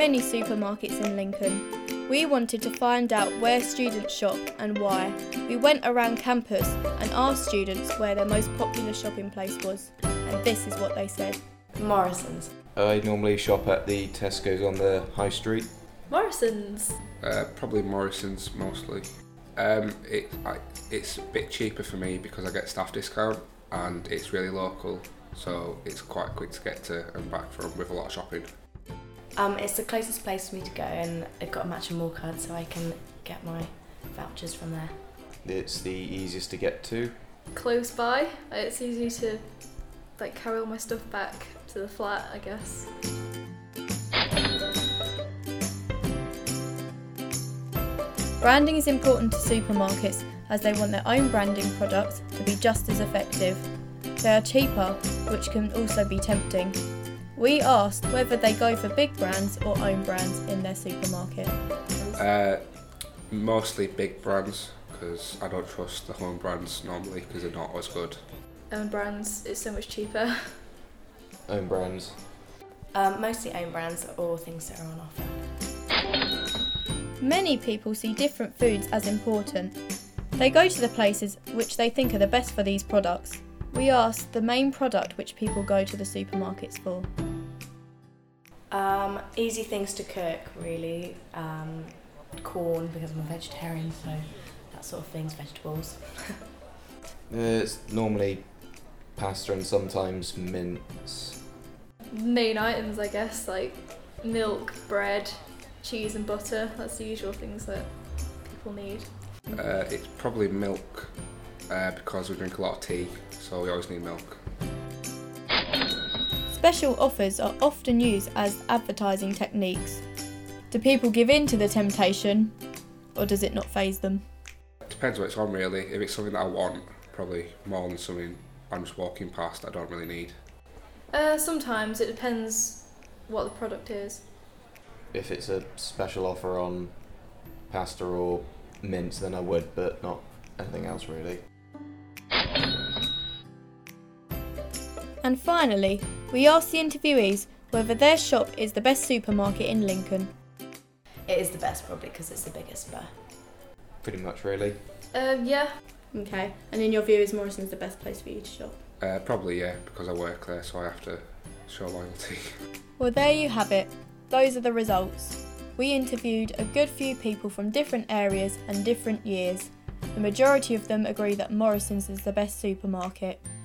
many supermarkets in Lincoln. We wanted to find out where students shop and why. We went around campus and asked students where their most popular shopping place was, and this is what they said. Morrison's. I normally shop at the Tesco's on the high street. Morrison's. Probably Morrison's mostly. It's a bit cheaper for me because I get staff discount and it's really local, so it's quite quick to get to and back from with a lot of shopping. It's the closest place for me to go, and I've got a matching mall card, so I can get my vouchers from there. It's the easiest to get to. Close by. It's easy to carry all my stuff back to the flat, I guess. Branding is important to supermarkets as they want their own branding products to be just as effective. They are cheaper, which can also be tempting. We asked whether they go for big brands or own brands in their supermarket. Mostly big brands, because I don't trust the home brands normally because they're not as good. Own brands is so much cheaper. Own brands. Mostly own brands or things that are on offer. Many people see different foods as important. They go to the places which they think are the best for these products. We asked the main product which people go to the supermarkets for. Easy things to cook, really. Corn, because I'm a vegetarian, so that sort of things, vegetables. It's normally pasta and sometimes mince. Main items, I guess, like milk, bread, cheese and butter. That's the usual things that people need. It's probably milk, because we drink a lot of tea, so we always need milk. Special offers are often used as advertising techniques. Do people give in to the temptation, or does it not faze them? Depends what it's on really. If it's something that I want, probably more than something I'm just walking past I don't really need. Sometimes it depends what the product is. If it's a special offer on pasta or mince, then I would, but not anything else really. And finally, we asked the interviewees whether their shop is the best supermarket in Lincoln. It is the best, probably, because it's the biggest, but... Pretty much really. Yeah. Okay, and in your view, is Morrison's the best place for you to shop? Probably, yeah, because I work there, so I have to show loyalty. Well, there you have it. Those are the results. We interviewed a good few people from different areas and different years. The majority of them agree that Morrison's is the best supermarket.